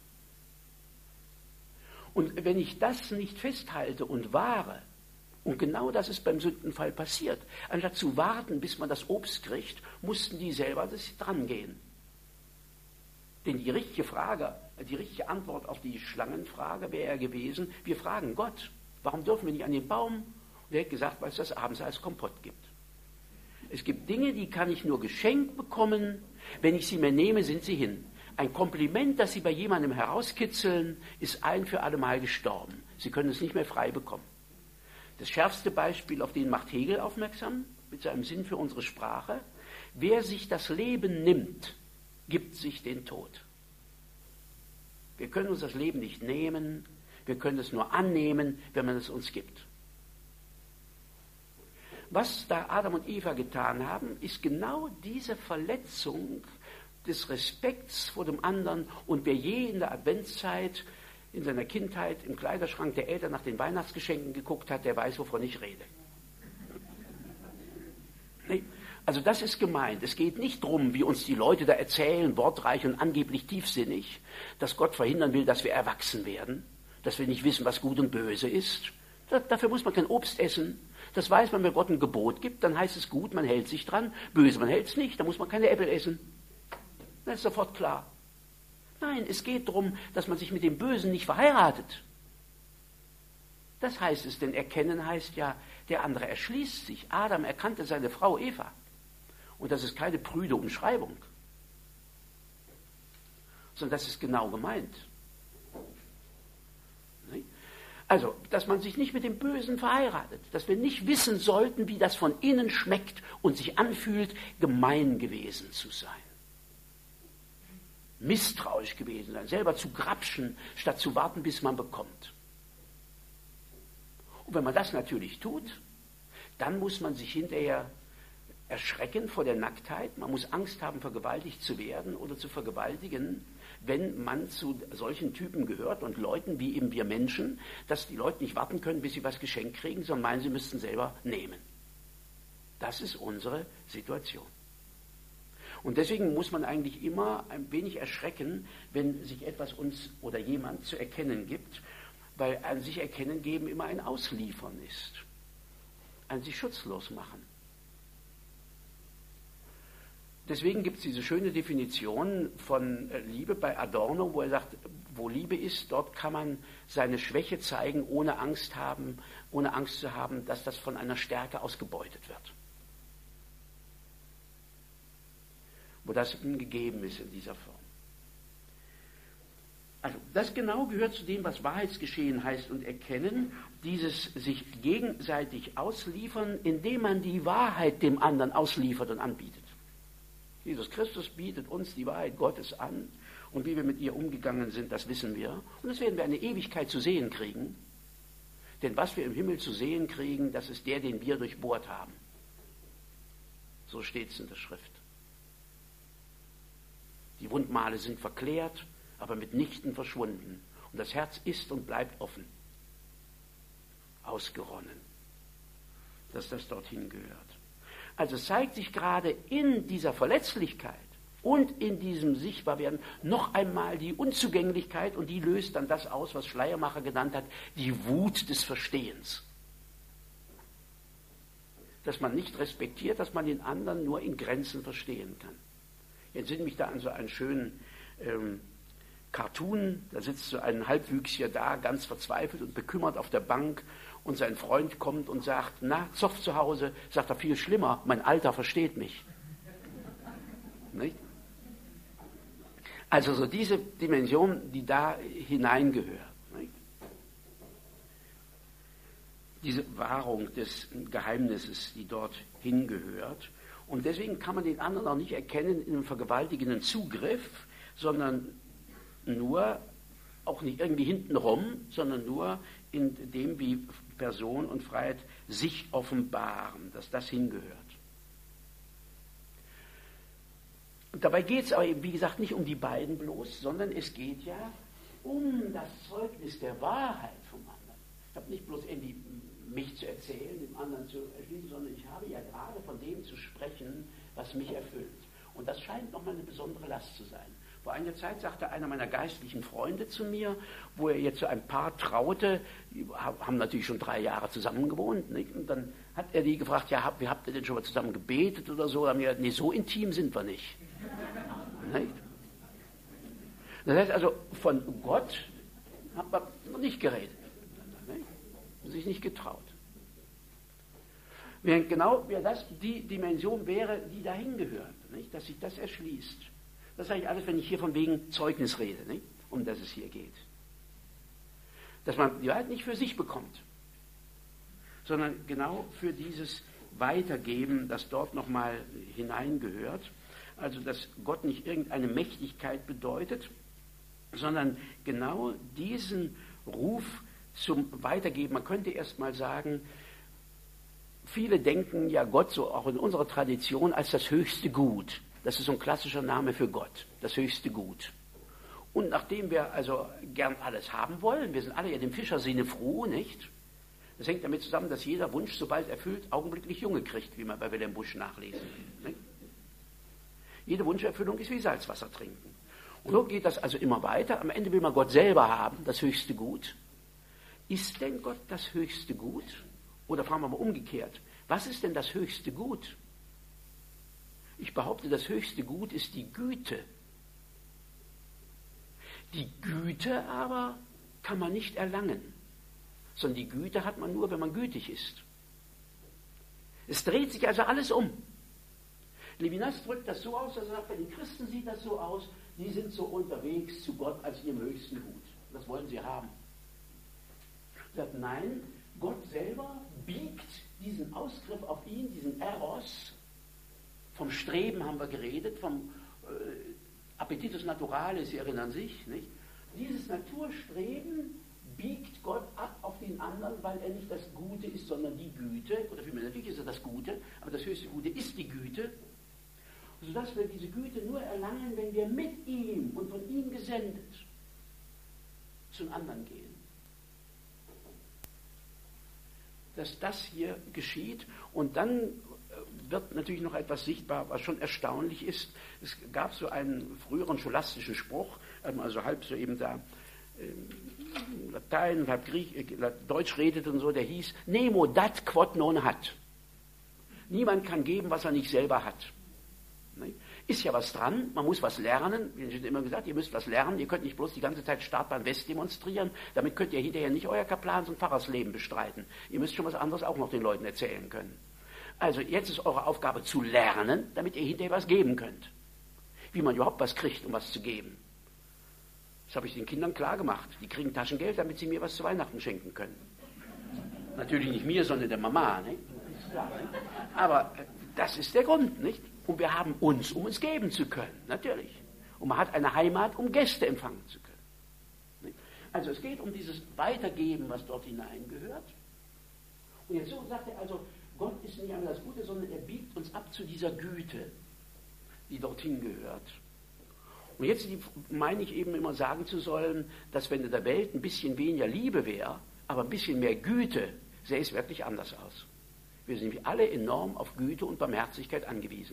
Und wenn ich das nicht festhalte und wahre, und genau das ist beim Sündenfall passiert, anstatt zu warten, bis man das Obst kriegt, mussten die selber dran gehen. Denn die richtige Frage, die richtige Antwort auf die Schlangenfrage wäre ja gewesen, wir fragen Gott, warum dürfen wir nicht an den Baum? Und er hat gesagt, weil es das abends als Kompott gibt. Es gibt Dinge, die kann ich nur geschenkt bekommen, wenn ich sie mir nehme, sind sie hin. Ein Kompliment, das Sie bei jemandem herauskitzeln, ist ein für alle Mal gestorben. Sie können es nicht mehr frei bekommen. Das schärfste Beispiel, auf den macht Hegel aufmerksam, mit seinem Sinn für unsere Sprache. Wer sich das Leben nimmt, gibt sich den Tod. Wir können uns das Leben nicht nehmen, wir können es nur annehmen, wenn man es uns gibt. Was da Adam und Eva getan haben, ist genau diese Verletzung des Respekts vor dem anderen. Und wer je in der Adventszeit, in seiner Kindheit, im Kleiderschrank der Eltern nach den Weihnachtsgeschenken geguckt hat, der weiß, wovon ich rede. Nee, Also das ist gemeint. Es geht nicht darum, wie uns die Leute da erzählen, wortreich und angeblich tiefsinnig, dass Gott verhindern will, dass wir erwachsen werden, dass wir nicht wissen, was gut und böse ist. Dafür muss man kein Obst essen. Das weiß man, wenn Gott ein Gebot gibt, dann heißt es gut, man hält sich dran, böse, man hält es nicht, dann muss man keine Äpfel essen. Das ist sofort klar. Nein, es geht darum, dass man sich mit dem Bösen nicht verheiratet. Das heißt es, denn erkennen heißt ja, der andere erschließt sich. Adam erkannte seine Frau Eva. Und das ist keine prüde Umschreibung, sondern das ist genau gemeint. Also, dass man sich nicht mit dem Bösen verheiratet, dass wir nicht wissen sollten, wie das von innen schmeckt und sich anfühlt, gemein gewesen zu sein. Misstrauisch gewesen sein, selber zu grapschen, statt zu warten, bis man bekommt. Und wenn man das natürlich tut, dann muss man sich hinterher erschrecken vor der Nacktheit. Man muss Angst haben, vergewaltigt zu werden oder zu vergewaltigen, wenn man zu solchen Typen gehört und Leuten wie eben wir Menschen, dass die Leute nicht warten können, bis sie was geschenkt kriegen, sondern meinen, sie müssten selber nehmen. Das ist unsere Situation. Und deswegen muss man eigentlich immer ein wenig erschrecken, wenn sich etwas uns oder jemand zu erkennen gibt, weil ein sich erkennen geben immer ein Ausliefern ist, ein sich schutzlos machen. Deswegen gibt es diese schöne Definition von Liebe bei Adorno, wo er sagt, wo Liebe ist, dort kann man seine Schwäche zeigen, ohne Angst zu haben, dass das von einer Stärke ausgebeutet wird. Wo das gegeben ist in dieser Form. Also das genau gehört zu dem, was Wahrheitsgeschehen heißt und erkennen, dieses sich gegenseitig ausliefern, indem man die Wahrheit dem anderen ausliefert und anbietet. Jesus Christus bietet uns die Wahrheit Gottes an und wie wir mit ihr umgegangen sind, das wissen wir. Und das werden wir eine Ewigkeit zu sehen kriegen. Denn was wir im Himmel zu sehen kriegen, das ist der, den wir durchbohrt haben. So steht es in der Schrift. Die Wundmale sind verklärt, aber mitnichten verschwunden. Und das Herz ist und bleibt offen. Ausgeronnen. Dass das dorthin gehört. Also zeigt sich gerade in dieser Verletzlichkeit und in diesem Sichtbarwerden noch einmal die Unzugänglichkeit und die löst dann das aus, was Schleiermacher genannt hat, die Wut des Verstehens. Dass man nicht respektiert, dass man den anderen nur in Grenzen verstehen kann. Ich entsinne mich da an so einen schönen Cartoon, da sitzt so ein Halbwüchsiger da, ganz verzweifelt und bekümmert auf der Bank und sein Freund kommt und sagt, na, Zoff zu Hause, sagt er, viel schlimmer, mein Alter versteht mich. Nicht? Also so diese Dimension, die da hineingehört. Nicht? Diese Wahrung des Geheimnisses, die dort hingehört. Und deswegen kann man den anderen auch nicht erkennen in einem vergewaltigenden Zugriff, sondern nur, auch nicht irgendwie hintenrum, sondern nur in dem, wie Person und Freiheit sich offenbaren, dass das hingehört. Und dabei geht es aber eben, wie gesagt, nicht um die beiden bloß, sondern es geht ja um das Zeugnis der Wahrheit vom anderen. Ich habe nicht bloß irgendwie mich zu erzählen, dem anderen zu erschließen, sondern ich habe ja gerade von dem zu sprechen, was mich erfüllt. Und das scheint nochmal eine besondere Last zu sein. Vor einiger Zeit sagte einer meiner geistlichen Freunde zu mir, wo er jetzt so ein Paar traute, die haben natürlich schon 3 Jahre zusammen gewohnt, nicht? Und dann hat er die gefragt, ja, wie habt ihr denn schon mal zusammen gebetet oder so? Da haben wir gesagt, nee, so intim sind wir nicht. Nicht? Das heißt also, von Gott hat man noch nicht geredet, nicht? Sich nicht getraut. Während genau das die Dimension wäre, die dahin gehört, nicht? Dass sich das erschließt. Das sage ich alles, wenn ich hier von wegen Zeugnis rede, nicht? Um das es hier geht. Dass man die Wahrheit nicht für sich bekommt, sondern genau für dieses Weitergeben, das dort nochmal hineingehört. Also, dass Gott nicht irgendeine Mächtigkeit bedeutet, sondern genau diesen Ruf zum Weitergeben. Man könnte erst mal sagen, viele denken ja Gott, so auch in unserer Tradition, als das höchste Gut. Das ist so ein klassischer Name für Gott, das höchste Gut. Und nachdem wir also gern alles haben wollen, wir sind alle ja dem Fischersinne froh, nicht? Das hängt damit zusammen, dass jeder Wunsch, sobald erfüllt, augenblicklich Junge kriegt, wie man bei Wilhelm Busch nachlesen kann. Jede Wunscherfüllung ist wie Salzwasser trinken. Und so geht das also immer weiter. Am Ende will man Gott selber haben, das höchste Gut. Ist denn Gott das höchste Gut? Oder fragen wir mal umgekehrt, was ist denn das höchste Gut? Ich behaupte, das höchste Gut ist die Güte. Die Güte aber kann man nicht erlangen, sondern die Güte hat man nur, wenn man gütig ist. Es dreht sich also alles um. Levinas drückt das so aus, dass er sagt, bei den Christen sieht das so aus, die sind so unterwegs zu Gott als ihrem höchsten Gut. Das wollen sie haben. Er sagt, nein, Gott selber biegt diesen Ausgriff auf ihn, diesen Eros, vom Streben haben wir geredet, vom Appetitus Naturalis, Sie erinnern sich, nicht? Dieses Naturstreben biegt Gott ab auf den anderen, weil er nicht das Gute ist, sondern die Güte, oder vielmehr natürlich ist er das Gute, aber das höchste Gute ist die Güte, sodass wir diese Güte nur erlangen, wenn wir mit ihm und von ihm gesendet zum anderen gehen. Dass das hier geschieht und dann wird natürlich noch etwas sichtbar, was schon erstaunlich ist. Es gab so einen früheren scholastischen Spruch, also halb so eben da Latein, halb Deutsch redet und so, der hieß, nemo dat quod non hat. Niemand kann geben, was er nicht selber hat. Ist ja was dran, man muss was lernen. Ich habe immer gesagt, ihr müsst was lernen, ihr könnt nicht bloß die ganze Zeit Startbahn West demonstrieren, damit könnt ihr hinterher nicht euer Kaplans- und Pfarrersleben bestreiten. Ihr müsst schon was anderes auch noch den Leuten erzählen können. Also jetzt ist eure Aufgabe zu lernen, damit ihr hinterher was geben könnt. Wie man überhaupt was kriegt, um was zu geben. Das habe ich den Kindern klar gemacht. Die kriegen Taschengeld, damit sie mir was zu Weihnachten schenken können. Natürlich nicht mir, sondern der Mama. Nicht? Das ist klar, nicht? Aber das ist der Grund, nicht? Und wir haben uns, um uns geben zu können, natürlich. Und man hat eine Heimat, um Gäste empfangen zu können. Nicht? Also es geht um dieses Weitergeben, was dort hineingehört. Und jetzt so sagt er also, Gott ist nicht einmal das Gute, sondern er biegt uns ab zu dieser Güte, die dorthin gehört. Und jetzt meine ich eben immer sagen zu sollen, dass wenn in der Welt ein bisschen weniger Liebe wäre, aber ein bisschen mehr Güte, sähe es wirklich anders aus. Wir sind nämlich alle enorm auf Güte und Barmherzigkeit angewiesen.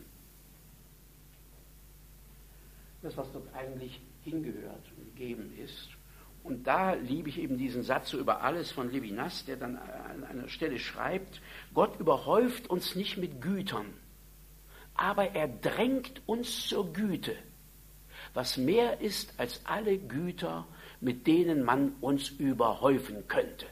Das, was dort eigentlich hingehört und gegeben ist. Und da liebe ich eben diesen Satz so über alles von Levinas, der dann an einer Stelle schreibt, Gott überhäuft uns nicht mit Gütern, aber er drängt uns zur Güte, was mehr ist als alle Güter, mit denen man uns überhäufen könnte.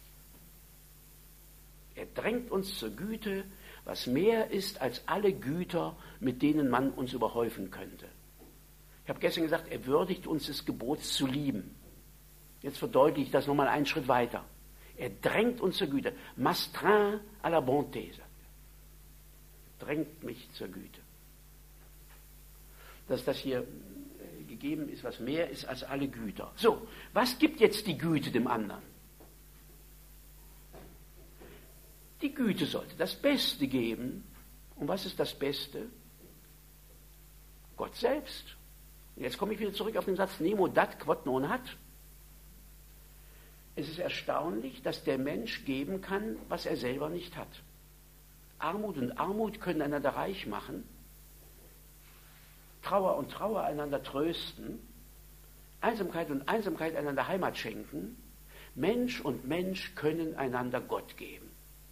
Er drängt uns zur Güte, was mehr ist als alle Güter, mit denen man uns überhäufen könnte. Ich habe gestern gesagt, er würdigt uns des Gebots zu lieben. Jetzt verdeutliche ich das nochmal einen Schritt weiter. Er drängt uns zur Güte. M'astreint à la bonté, sagt er. Drängt mich zur Güte. Dass das hier gegeben ist, was mehr ist als alle Güter. So, was gibt jetzt die Güte dem anderen? Die Güte sollte das Beste geben. Und was ist das Beste? Gott selbst. Und jetzt komme ich wieder zurück auf den Satz, nemo dat quod non hat. Es ist erstaunlich, dass der Mensch geben kann, was er selber nicht hat. Armut und Armut können einander reich machen. Trauer und Trauer einander trösten. Einsamkeit und Einsamkeit einander Heimat schenken. Mensch und Mensch können einander Gott geben.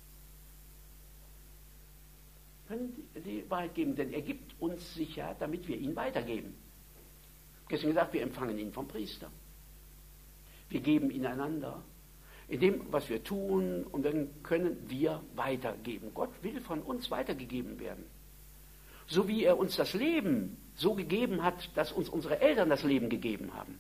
Können die Wahrheit geben, denn er gibt uns sicher, damit wir ihn weitergeben. Gestern gesagt, wir empfangen ihn vom Priester. Wir geben ihn einander. In dem, was wir tun, und dann können wir weitergeben. Gott will von uns weitergegeben werden. So wie er uns das Leben so gegeben hat, dass uns unsere Eltern das Leben gegeben haben.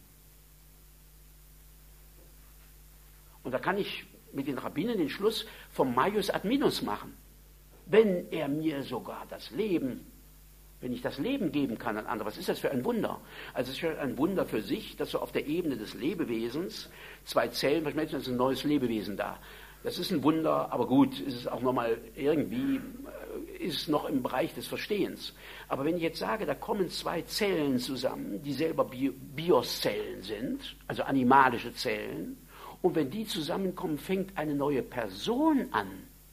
Und da kann ich mit den Rabbinen den Schluss vom Maius ad minus machen. Wenn er mir sogar das Leben, wenn ich das Leben geben kann an andere, was ist das für ein Wunder? Also es ist schon ein Wunder für sich, dass so auf der Ebene des Lebewesens zwei Zellen verschmelzen, es ist ein neues Lebewesen da. Das ist ein Wunder, aber gut, ist es auch nochmal irgendwie, ist es noch im Bereich des Verstehens. Aber wenn ich jetzt sage, da kommen zwei Zellen zusammen, die selber Bioszellen sind, also animalische Zellen, Und wenn die zusammenkommen, fängt eine neue Person an.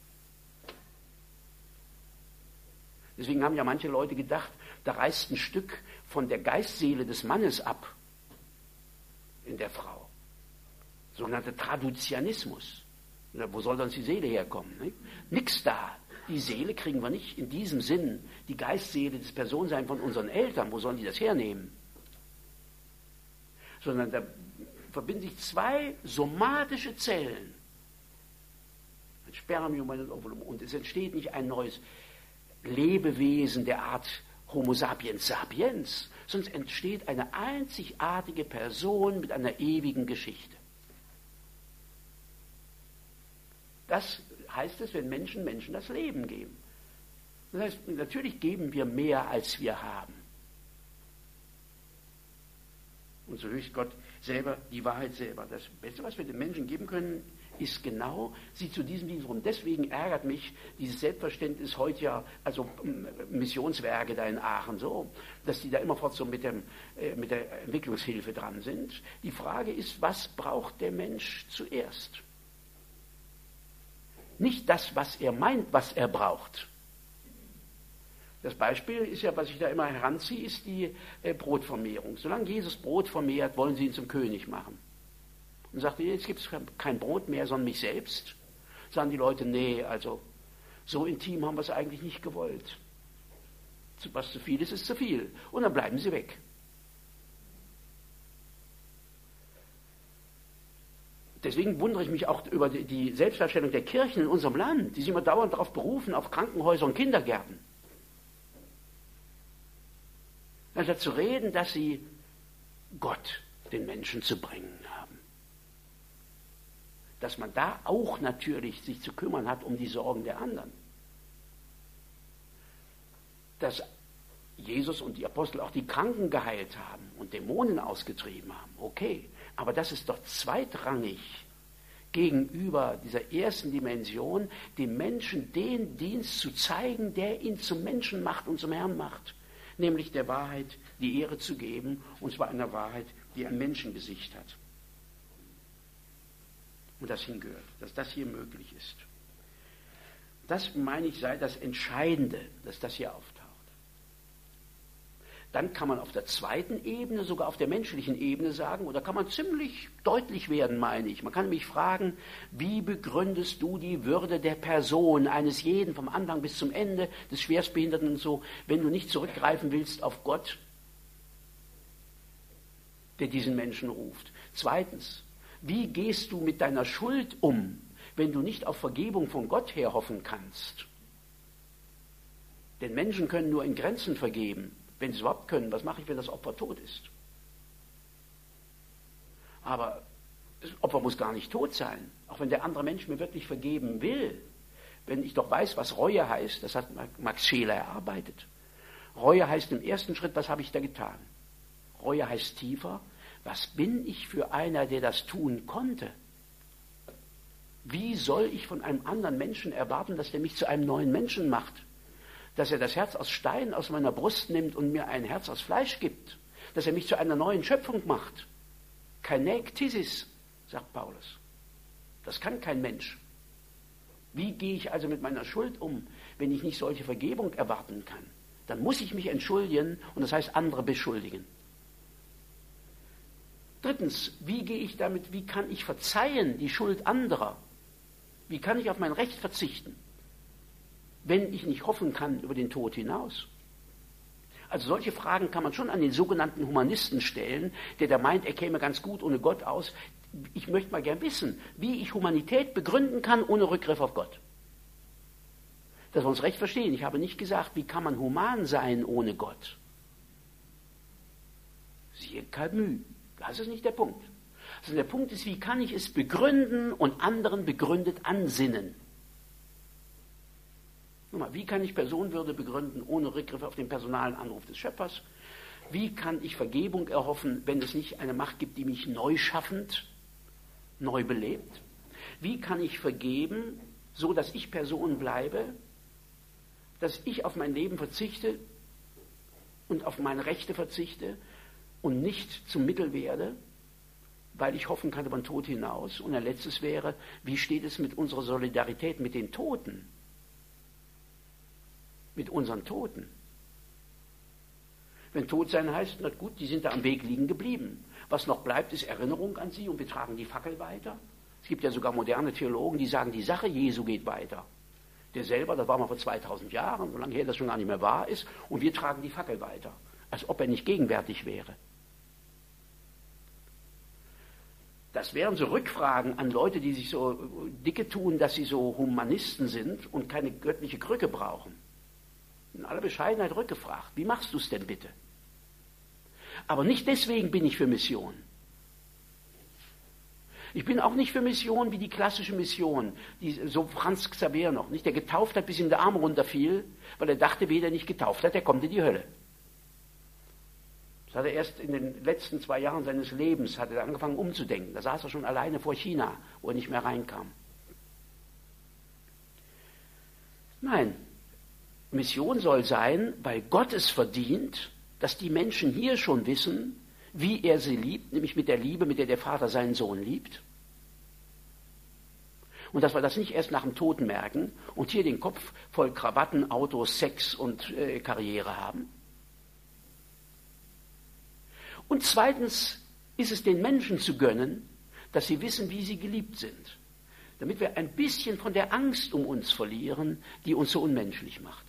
Deswegen haben ja manche Leute gedacht, da reißt ein Stück von der Geistseele des Mannes ab in der Frau. Sogenannter Traduzianismus. Wo soll sonst die Seele herkommen? Nicht? Nix da. Die Seele kriegen wir nicht in diesem Sinn, die Geistseele des Personenseins von unseren Eltern. Wo sollen die das hernehmen? Sondern da verbinden sich zwei somatische Zellen. Ein Spermium und ein Ovulum. Und es entsteht nicht ein neues Lebewesen der Art Homo sapiens sapiens, sondern entsteht eine einzigartige Person mit einer ewigen Geschichte. Das heißt es, wenn Menschen das Leben geben. Das heißt, natürlich geben wir mehr, als wir haben. Und so höchst Gott selber, die Wahrheit selber. Das Beste, was wir den Menschen geben können, ist genau, sie zu diesem Dienst rum. Deswegen ärgert mich dieses Selbstverständnis heute ja, also Missionswerke da in Aachen so, dass die da immerfort so mit der Entwicklungshilfe dran sind. Die Frage ist, was braucht der Mensch zuerst? Nicht das, was er meint, was er braucht. Das Beispiel ist ja, was ich da immer heranziehe, ist die Brotvermehrung. Solange Jesus Brot vermehrt, wollen sie ihn zum König machen. Und sagte, jetzt gibt es kein Brot mehr, sondern mich selbst. Sagen die Leute, nee, also so intim haben wir es eigentlich nicht gewollt. Was zu viel ist, ist zu viel. Und dann bleiben sie weg. Deswegen wundere ich mich auch über die Selbstdarstellung der Kirchen in unserem Land. Die sind immer dauernd darauf berufen, auf Krankenhäuser und Kindergärten. Anstatt zu reden, dass sie Gott den Menschen zu bringen haben. Dass man da auch natürlich sich zu kümmern hat um die Sorgen der anderen. Dass Jesus und die Apostel auch die Kranken geheilt haben und Dämonen ausgetrieben haben. Okay, aber das ist doch zweitrangig gegenüber dieser ersten Dimension, dem Menschen den Dienst zu zeigen, der ihn zum Menschen macht und zum Herrn macht. Nämlich der Wahrheit die Ehre zu geben, und zwar einer Wahrheit, die ein Menschengesicht hat. Und das hingehört, dass das hier möglich ist. Das, meine ich, sei das Entscheidende, dass das hier auftaucht. Dann kann man auf der zweiten Ebene, sogar auf der menschlichen Ebene sagen, oder kann man ziemlich deutlich werden, meine ich. Man kann mich fragen, wie begründest du die Würde der Person eines jeden, vom Anfang bis zum Ende, des Schwerstbehinderten und so, wenn du nicht zurückgreifen willst auf Gott, der diesen Menschen ruft. Zweitens, wie gehst du mit deiner Schuld um, wenn du nicht auf Vergebung von Gott her hoffen kannst? Denn Menschen können nur in Grenzen vergeben. Wenn sie es überhaupt können, was mache ich, wenn das Opfer tot ist? Aber das Opfer muss gar nicht tot sein, auch wenn der andere Mensch mir wirklich vergeben will. Wenn ich doch weiß, was Reue heißt, das hat Max Scheler erarbeitet. Reue heißt im ersten Schritt, was habe ich da getan? Reue heißt tiefer, was bin ich für einer, der das tun konnte? Wie soll ich von einem anderen Menschen erwarten, dass der mich zu einem neuen Menschen macht? Dass er das Herz aus Stein aus meiner Brust nimmt und mir ein Herz aus Fleisch gibt, dass er mich zu einer neuen Schöpfung macht. Kainektisis, sagt Paulus. Das kann kein Mensch. Wie gehe ich also mit meiner Schuld um, wenn ich nicht solche Vergebung erwarten kann? Dann muss ich mich entschuldigen und das heißt andere beschuldigen. Drittens, wie gehe ich damit, wie kann ich verzeihen die Schuld anderer? Wie kann ich auf mein Recht verzichten, wenn ich nicht hoffen kann über den Tod hinaus? Also solche Fragen kann man schon an den sogenannten Humanisten stellen, der da meint, er käme ganz gut ohne Gott aus. Ich möchte mal gern wissen, wie ich Humanität begründen kann ohne Rückgriff auf Gott. Dass wir uns recht verstehen. Ich habe nicht gesagt, wie kann man human sein ohne Gott. Siehe Camus. Das ist nicht der Punkt. Also der Punkt ist, wie kann ich es begründen und anderen begründet ansinnen? Nochmal, wie kann ich Personenwürde begründen ohne Rückgriff auf den personalen Anruf des Schöpfers? Wie kann ich Vergebung erhoffen, wenn es nicht eine Macht gibt, die mich neu schaffend, neu belebt? Wie kann ich vergeben, so dass ich Person bleibe, dass ich auf mein Leben verzichte und auf meine Rechte verzichte und nicht zum Mittel werde? weil ich hoffen kann über den Tod hinaus. Und ein letztes wäre, wie steht es mit unserer Solidarität mit den Toten? Mit unseren Toten. Wenn tot sein heißt, na gut, die sind da am Weg liegen geblieben. Was noch bleibt, ist Erinnerung an sie und wir tragen die Fackel weiter. Es gibt ja sogar moderne Theologen, die sagen, die Sache Jesu geht weiter. Der selber, das war mal vor 2000 Jahren, so lange her das schon gar nicht mehr wahr ist, und wir tragen die Fackel weiter, als ob er nicht gegenwärtig wäre. Das wären so Rückfragen an Leute, die sich so dicke tun, dass sie so Humanisten sind und keine göttliche Krücke brauchen. In aller Bescheidenheit rückgefragt, wie machst du es denn bitte? Aber nicht deswegen bin ich für Mission. Ich bin auch nicht für Mission wie die klassische Mission, die so Franz Xaver noch, nicht, der getauft hat, bis ihm der Arm runterfiel, weil er dachte, wer der nicht getauft hat, der kommt in die Hölle. Das hat er erst in den letzten 2 Jahren seines Lebens, hat er angefangen umzudenken. Da saß er schon alleine vor China, wo er nicht mehr reinkam. Nein, Mission soll sein, weil Gott es verdient, dass die Menschen hier schon wissen, wie er sie liebt, nämlich mit der Liebe, mit der der Vater seinen Sohn liebt. Und dass wir das nicht erst nach dem Tod merken und hier den Kopf voll Krawatten, Autos, Sex und Karriere haben. Und zweitens ist es den Menschen zu gönnen, dass sie wissen, wie sie geliebt sind. Damit wir ein bisschen von der Angst um uns verlieren, die uns so unmenschlich macht.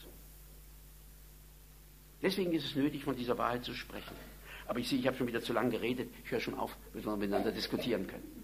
Deswegen ist es nötig, von dieser Wahrheit zu sprechen. Aber ich sehe, ich habe schon wieder zu lange geredet. Ich höre schon auf, bis wir miteinander diskutieren können.